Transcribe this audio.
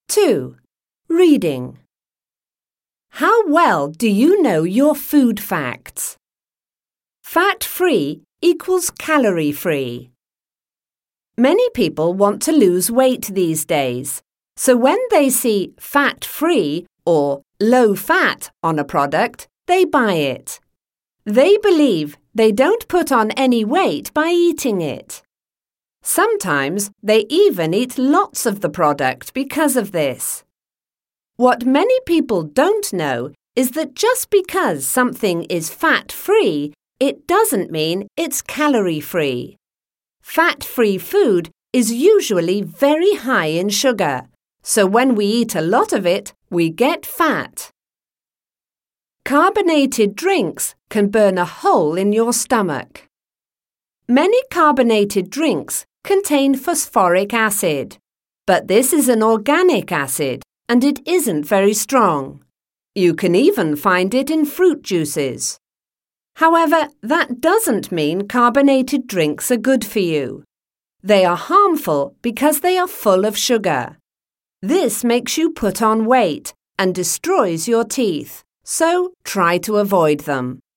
2. Reading. How well do you know your food facts? Fat-free equals calorie-free. Many people want to lose weight these days, so when they see fat-free or low-fat on a product, they buy it. They believe they don't put on any weight by eating it. Sometimes they even eat lots of the product because of this. What many people don't know is that just because something is fat-free, it doesn't mean it's calorie-free. Fat-free food is usually very high in sugar, so when we eat a lot of it, we get fat. Carbonated drinks can burn a hole in your stomach. Many carbonated drinks contain phosphoric acid, but this is an organic acid and it isn't very strong. You can even find it in fruit juices. However, that doesn't mean carbonated drinks are good for you. They are harmful because they are full of sugar. This makes you put on weight and destroys your teeth, so try to avoid them.